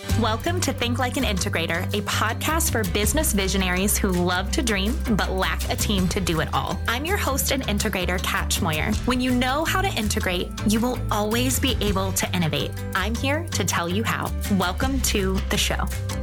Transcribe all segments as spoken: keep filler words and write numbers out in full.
Welcome to Think Like an Integrator, a podcast for business visionaries who love to dream but lack a team to do it all. I'm your host and integrator, Kat Schmoyer. When you know how to integrate, you will always be able to innovate. I'm here to tell you how. Welcome to the show.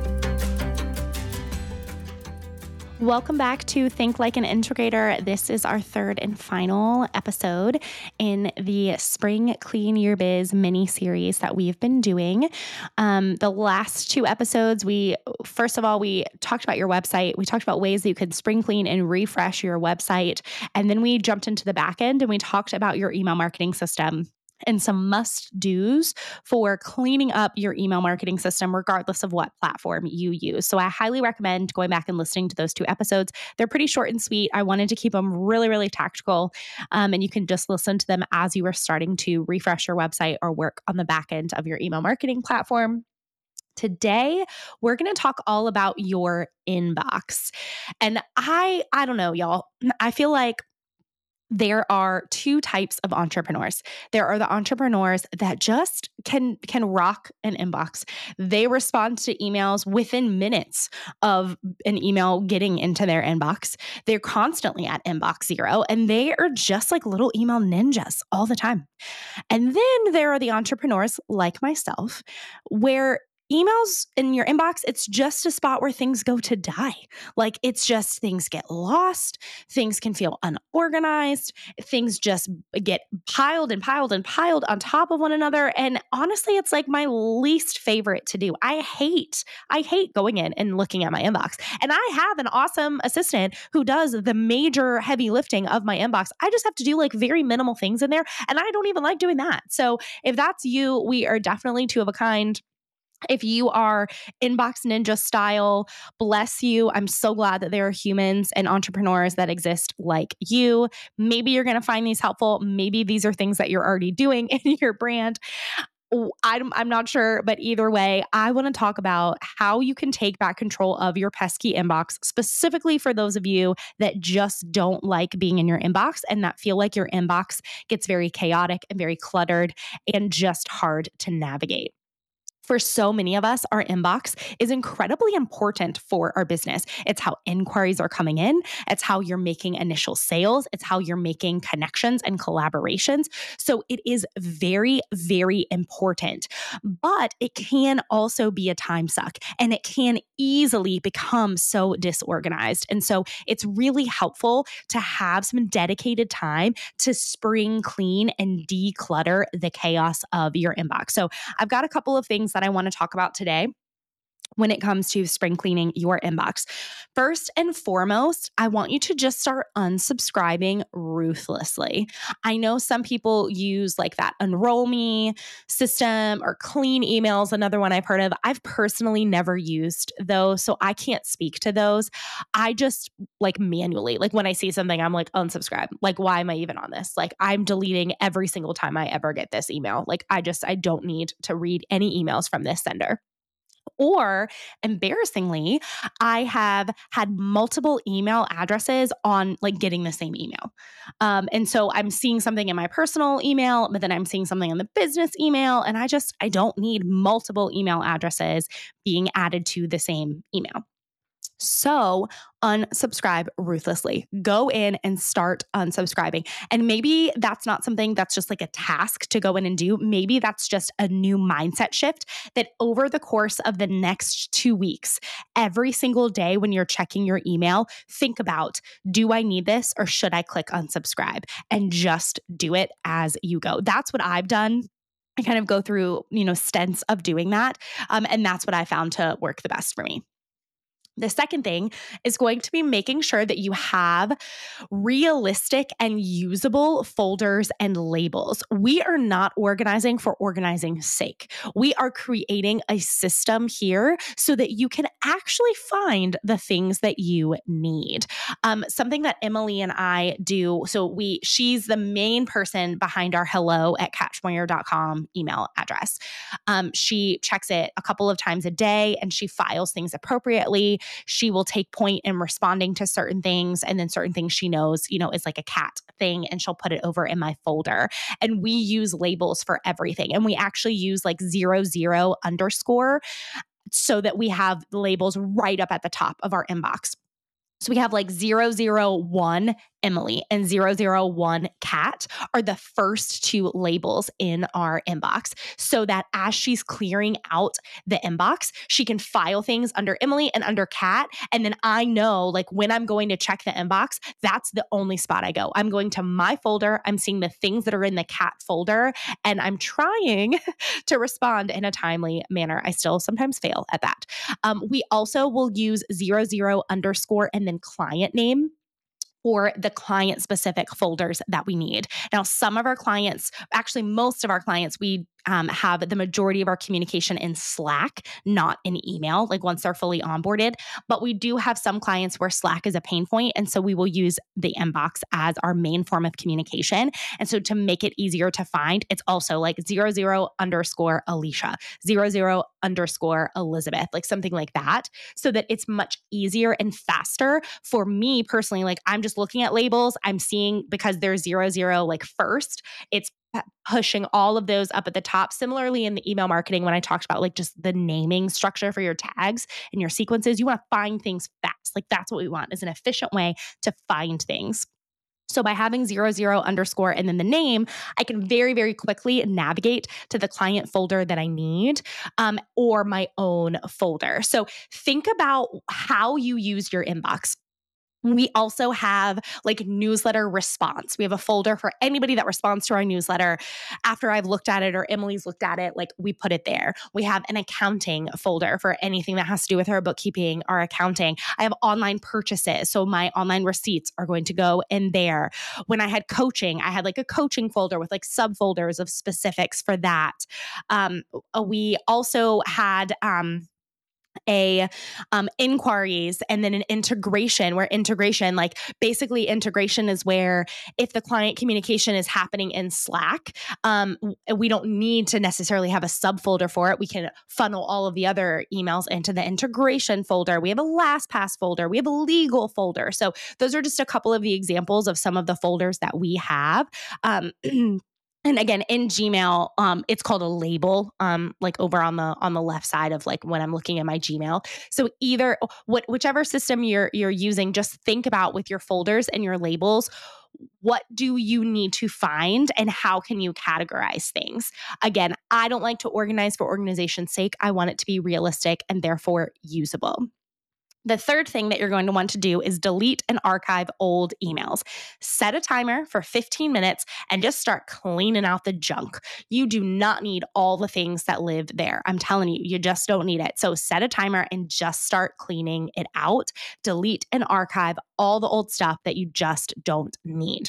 Welcome back to Think Like an Integrator. This is our third and final episode in the Spring Clean Your Biz mini series that we've been doing. Um, the last two episodes, we first of all, we talked about your website. We talked about ways that you could spring clean and refresh your website. And then we jumped into the back end and we talked about your email marketing system and some must-dos for cleaning up your email marketing system, regardless of what platform you use. So I highly recommend going back and listening to those two episodes. They're pretty short and sweet. I wanted to keep them really, really tactical. Um, and you can just listen to them as you are starting to refresh your website or work on the back end of your email marketing platform. Today, we're going to talk all about your inbox. And I, I don't know, y'all. I feel like there are two types of entrepreneurs. There are the entrepreneurs that just can can rock an inbox. They respond to emails within minutes of an email getting into their inbox. They're constantly at inbox zero, and they are just like little email ninjas all the time. And then there are the entrepreneurs like myself, where emails in your inbox, it's just a spot where things go to die. Like it's just things get lost, things can feel unorganized, things just get piled and piled and piled on top of one another. And honestly, it's like my least favorite to do. I hate, I hate going in and looking at my inbox. And I have an awesome assistant who does the major heavy lifting of my inbox. I just have to do like very minimal things in there. And I don't even like doing that. So if that's you, we are definitely two of a kind. If you are inbox ninja style, bless you. I'm so glad that there are humans and entrepreneurs that exist like you. Maybe you're going to find these helpful. Maybe these are things that you're already doing in your brand. I'm, I'm not sure, but either way, I want to talk about how you can take back control of your pesky inbox, specifically for those of you that just don't like being in your inbox and that feel like your inbox gets very chaotic and very cluttered and just hard to navigate. For so many of us, our inbox is incredibly important for our business. It's how inquiries are coming in. It's how you're making initial sales. It's how you're making connections and collaborations. So it is very, very important. But it can also be a time suck and it can easily become so disorganized. And so it's really helpful to have some dedicated time to spring clean and declutter the chaos of your inbox. So I've got a couple of things that I want to talk about today when it comes to spring cleaning your inbox. First and foremost, I want you to just start unsubscribing ruthlessly. I know some people use like that Unroll Me system or Clean Emails, another one I've heard of. I've personally never used those, so I can't speak to those. I just like manually, like when I see something, I'm like, unsubscribe. Like, why am I even on this? Like, I'm deleting every single time I ever get this email. Like, I just, I don't need to read any emails from this sender. Or embarrassingly, I have had multiple email addresses on like getting the same email. Um, and so I'm seeing something in my personal email, but then I'm seeing something in the business email. And I just, I don't need multiple email addresses being added to the same email. So unsubscribe ruthlessly. Go in and start unsubscribing. And maybe that's not something that's just like a task to go in and do. Maybe that's just a new mindset shift that over the course of the next two weeks, every single day when you're checking your email, think about, do I need this or should I click unsubscribe? And just do it as you go. That's what I've done. I kind of go through, you know, stints of doing that. Um, and that's what I found to work the best for me. The second thing is going to be making sure that you have realistic and usable folders and labels. We are not organizing for organizing's sake. We are creating a system here so that you can actually find the things that you need. Um, something that Emily and I do, so we, she's the main person behind our hello at kat schmoyer dot com email address. Um, she checks it a couple of times a day and she files things appropriately. She will take point in responding to certain things, and then certain things she knows, you know, is like a cat thing, and she'll put it over in my folder. And we use labels for everything. And we actually use like zero, zero underscore so that we have labels right up at the top of our inbox. So we have like zero zero one Emily and zero zero one Kat are the first two labels in our inbox, so that as she's clearing out the inbox, she can file things under Emily and under Kat. And then I know, like, when I'm going to check the inbox, that's the only spot I go. I'm going to my folder. I'm seeing the things that are in the Kat folder, and I'm trying to respond in a timely manner. I still sometimes fail at that. Um, we also will use zero zero underscore and then client name for the client specific folders that we need. Now, some of our clients, actually most of our clients, we um, have the majority of our communication in Slack, not in email, like once they're fully onboarded. But we do have some clients where Slack is a pain point, and so we will use the inbox as our main form of communication. And so to make it easier to find, it's also like zero zero underscore Alicia, zero zero underscore Elizabeth, like something like that, so that it's much easier and faster for me personally. Like, I'm just looking at labels, I'm seeing, because there's zero zero like first, it's pushing all of those up at the top. Similarly, in the email marketing, when I talked about like just the naming structure for your tags and your sequences, you want to find things fast. Like, that's what we want, is an efficient way to find things. So by having zero zero underscore and then the name, I can very, very quickly navigate to the client folder that I need, um, or my own folder. So think about how you use your inbox. We also have like newsletter response. We have a folder for anybody that responds to our newsletter. After I've looked at it or Emily's looked at it, like, we put it there. We have an accounting folder for anything that has to do with our bookkeeping, our accounting. I have online purchases, so my online receipts are going to go in there. When I had coaching, I had like a coaching folder with like subfolders of specifics for that. Um, we also had, um, a um, inquiries and then an integration, where integration, like basically integration is where if the client communication is happening in Slack, um, we don't need to necessarily have a subfolder for it. We can funnel all of the other emails into the integration folder. We have a LastPass folder. We have a legal folder. So those are just a couple of the examples of some of the folders that we have. Um, And again, in Gmail, um, it's called a label, um, like over on the on the left side of like when I'm looking at my Gmail. So either what whichever system you're you're using, just think about with your folders and your labels, what do you need to find and how can you categorize things? Again, I don't like to organize for organization's sake. I want it to be realistic and therefore usable. The third thing that you're going to want to do is delete and archive old emails. Set a timer for fifteen minutes and just start cleaning out the junk. You do not need all the things that live there. I'm telling you, you just don't need it. So set a timer and just start cleaning it out. Delete and archive all the old stuff that you just don't need.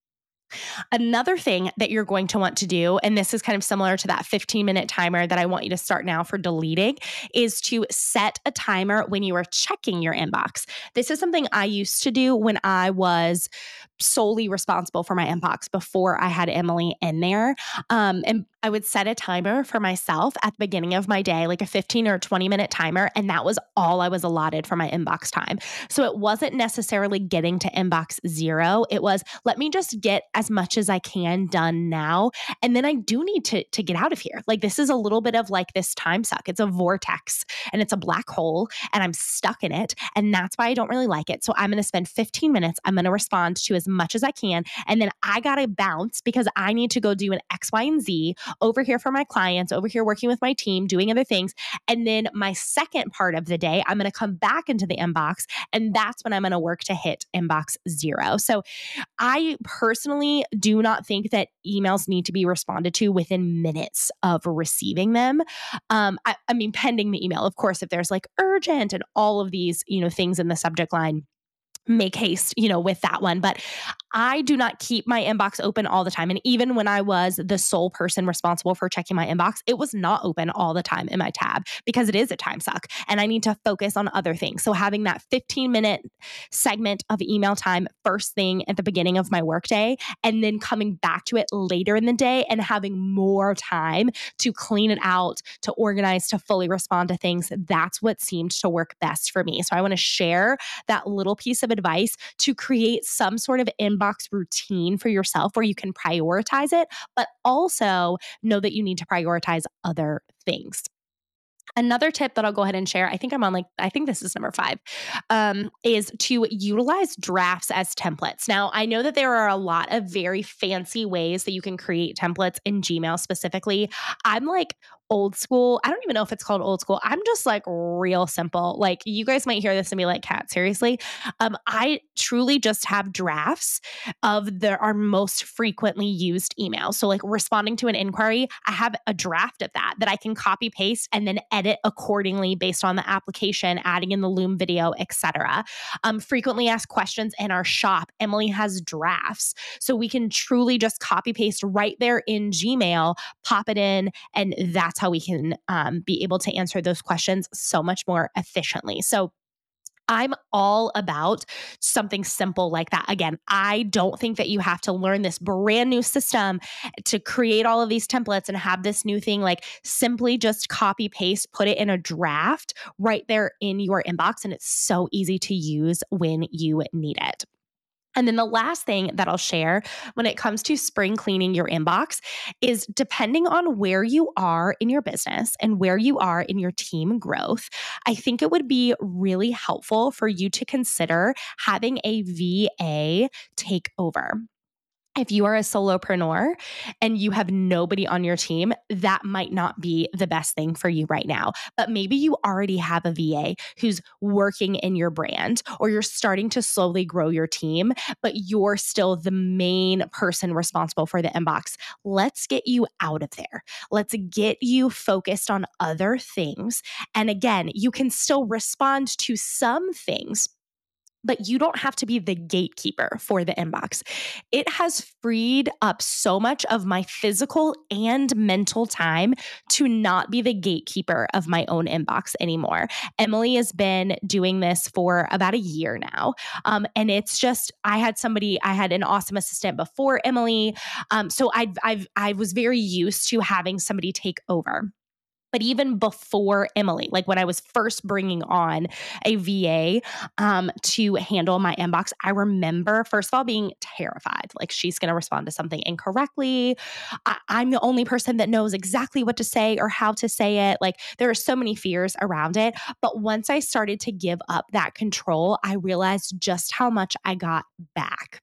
Another thing that you're going to want to do, and this is kind of similar to that fifteen minute timer that I want you to start now for deleting, is to set a timer when you are checking your inbox. This is something I used to do when I was solely responsible for my inbox before I had Emily in there. Um, and I would set a timer for myself at the beginning of my day, like a fifteen or twenty minute timer. And that was all I was allotted for my inbox time. So it wasn't necessarily getting to inbox zero. It was, let me just get as much as I can done now. And then I do need to, to get out of here. Like, this is a little bit of like this time suck. It's a vortex and it's a black hole and I'm stuck in it. And that's why I don't really like it. So I'm going to spend fifteen minutes. I'm going to respond to as much as I can. And then I got to bounce because I need to go do an X, Y, and Z over here for my clients, over here working with my team, doing other things. And then my second part of the day, I'm going to come back into the inbox. And that's when I'm going to work to hit inbox zero. So I personally do not think that emails need to be responded to within minutes of receiving them. Um, I, I mean, pending the email, of course, if there's like urgent and all of these, you know, things in the subject line, make haste, you know, with that one. But I do not keep my inbox open all the time. And even when I was the sole person responsible for checking my inbox, it was not open all the time in my tab because it is a time suck and I need to focus on other things. So having that fifteen minute segment of email time first thing at the beginning of my workday, and then coming back to it later in the day and having more time to clean it out, to organize, to fully respond to things, that's what seemed to work best for me. So I want to share that little piece of advice to create some sort of inbox routine for yourself where you can prioritize it, but also know that you need to prioritize other things. Another tip that I'll go ahead and share, I think I'm on like, I think this is number five, um, is to utilize drafts as templates. Now, I know that there are a lot of very fancy ways that you can create templates in Gmail specifically. I'm like old school. I don't even know if it's called old school. I'm just like real simple. Like you guys might hear this and be like, Kat, seriously? Um, I truly just have drafts of the our most frequently used emails. So like responding to an inquiry, I have a draft of that that I can copy paste and then edit accordingly based on the application, adding in the Loom video, et cetera. Um, frequently asked questions in our shop, Emily has drafts. So we can truly just copy paste right there in Gmail, pop it in, and that's how we can um, be able to answer those questions so much more efficiently. So I'm all about something simple like that. Again, I don't think that you have to learn this brand new system to create all of these templates and have this new thing. Like simply just copy paste, put it in a draft right there in your inbox. And it's so easy to use when you need it. And then the last thing that I'll share when it comes to spring cleaning your inbox is depending on where you are in your business and where you are in your team growth, I think it would be really helpful for you to consider having a V A take over. If you are a solopreneur and you have nobody on your team, that might not be the best thing for you right now. But maybe you already have a V A who's working in your brand, or you're starting to slowly grow your team, but you're still the main person responsible for the inbox. Let's get you out of there. Let's get you focused on other things. And again, you can still respond to some things, but you don't have to be the gatekeeper for the inbox. It has freed up so much of my physical and mental time to not be the gatekeeper of my own inbox anymore. Emily has been doing this for about a year now. Um, and it's just, I had somebody, I had an awesome assistant before Emily. Um, so I, I've, I was very used to having somebody take over. But even before Emily, like when I was first bringing on a V A um, to handle my inbox, I remember, first of all, being terrified. Like, she's going to respond to something incorrectly. I- I'm the only person that knows exactly what to say or how to say it. Like, there are so many fears around it. But once I started to give up that control, I realized just how much I got back.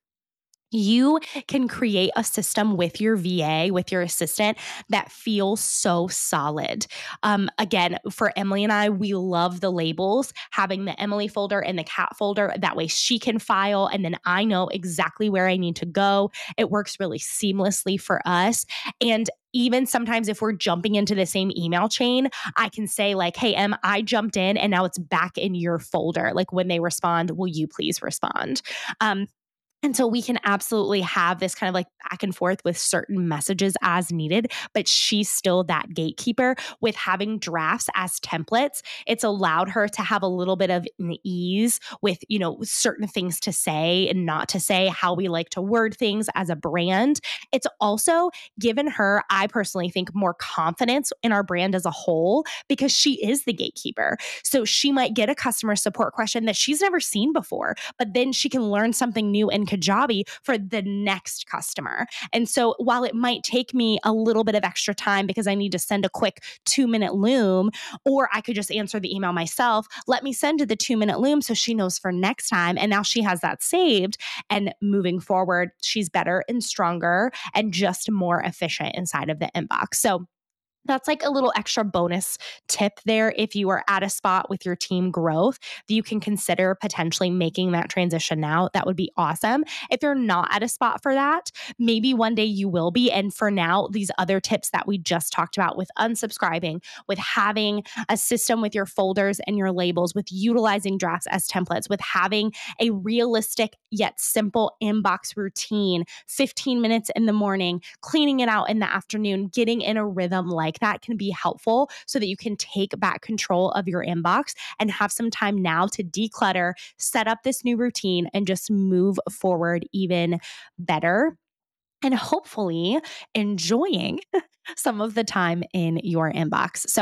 You can create a system with your V A, with your assistant, that feels so solid. Um, again, for Emily and I, we love the labels, having the Emily folder and the Kat folder. That way she can file, and then I know exactly where I need to go. It works really seamlessly for us. And even sometimes if we're jumping into the same email chain, I can say like, hey, Em, I jumped in and now it's back in your folder. Like when they respond, will you please respond? Um, and so we can absolutely have this kind of like back and forth with certain messages as needed, but she's still that gatekeeper. With having drafts as templates, it's allowed her to have a little bit of an ease with, you know, certain things to say and not to say, how we like to word things as a brand. It's also given her, I personally think, more confidence in our brand as a whole, because she is the gatekeeper. So she might get a customer support question that she's never seen before, but then she can learn something new and Kajabi for the next customer. And so while it might take me a little bit of extra time because I need to send a quick two minute Loom, or I could just answer the email myself, let me send her the two minute Loom so she knows for next time. And now she has that saved. And moving forward, she's better and stronger and just more efficient inside of the inbox. So that's like a little extra bonus tip there. If you are at a spot with your team growth that you can consider potentially making that transition now, that would be awesome. If you're not at a spot for that, maybe one day you will be. And for now, these other tips that we just talked about with unsubscribing, with having a system with your folders and your labels, with utilizing drafts as templates, with having a realistic yet simple inbox routine, fifteen minutes in the morning, cleaning it out in the afternoon, getting in a rhythm like that can be helpful so that you can take back control of your inbox and have some time now to declutter, set up this new routine, and just move forward even better. And hopefully enjoying some of the time in your inbox. So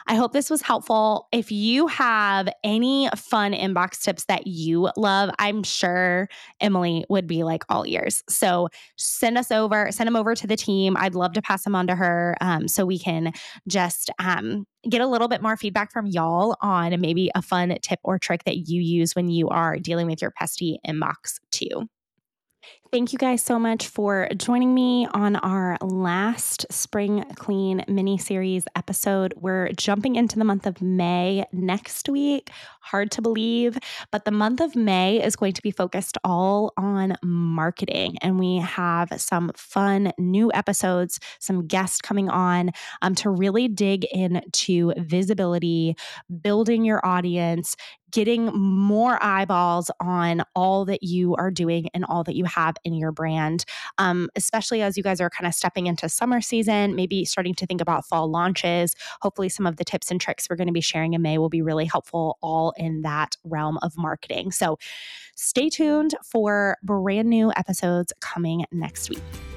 I hope this was helpful. If you have any fun inbox tips that you love, I'm sure Emily would be like all ears. So send us over, send them over to the team. I'd love to pass them on to her um, so we can just um, get a little bit more feedback from y'all on maybe a fun tip or trick that you use when you are dealing with your pesty inbox too. Thank you guys so much for joining me on our last Spring Clean mini series episode. We're jumping into the month of May next week. Hard to believe, but the month of May is going to be focused all on marketing. And we have some fun new episodes, some guests coming on um, to really dig into visibility, building your audience, getting more eyeballs on all that you are doing and all that you have in your brand, um, especially as you guys are kind of stepping into summer season, maybe starting to think about fall launches. Hopefully some of the tips and tricks we're going to be sharing in May will be really helpful all in that realm of marketing. So stay tuned for brand new episodes coming next week.